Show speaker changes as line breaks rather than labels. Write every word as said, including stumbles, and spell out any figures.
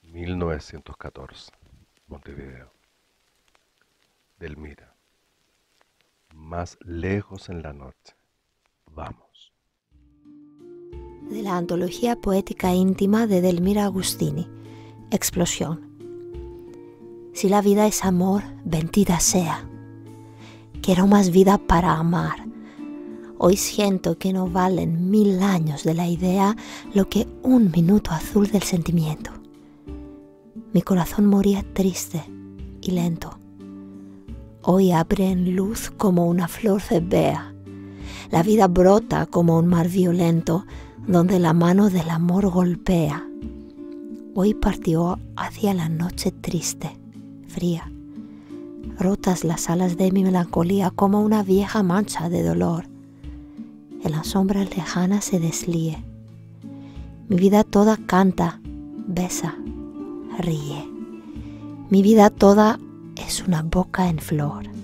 mil novecientos catorce, Montevideo. Delmira, más lejos en la noche. Vamos.
De la antología poética íntima de Delmira Agustini, Explosión. Si la vida es amor, bendita sea. Quiero más vida para amar. Hoy siento que no valen mil años de la idea lo que un minuto azul del sentimiento. Mi corazón moría triste y lento. Hoy abre en luz como una flor cebea. La vida brota como un mar violento donde la mano del amor golpea. Hoy partió hacia la noche triste, fría. Rotas las alas de mi melancolía como una vieja mancha de dolor. En la sombra lejana se deslíe. Mi vida toda canta, besa, ríe. Mi vida toda es una boca en flor.